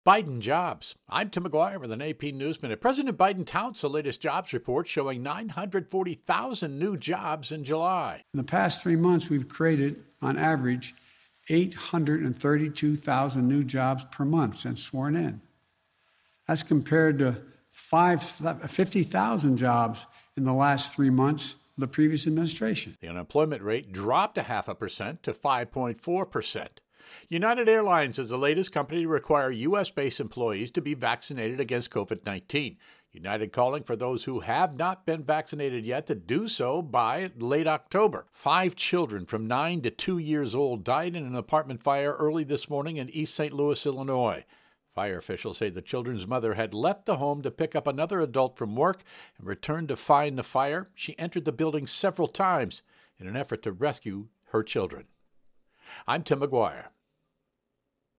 Biden jobs. I'm Tim McGuire with an AP News Minute. President Biden touts the latest jobs report showing 940,000 new jobs in July. In the past 3 months, we've created, on average, 832,000 new jobs per month since sworn in. That's compared to 50,000 jobs in the last 3 months of the previous administration. The unemployment rate dropped 0.5% to 5.4%. United Airlines is the latest company to require U.S.-based employees to be vaccinated against COVID-19. United calling for those who have not been vaccinated yet to do so by late October. 5 children from 9 to 2 years old died in an apartment fire early this morning in East St. Louis, Illinois. Fire officials say the children's mother had left the home to pick up another adult from work and returned to find the fire. She entered the building several times in an effort to rescue her children. I'm Tim McGuire.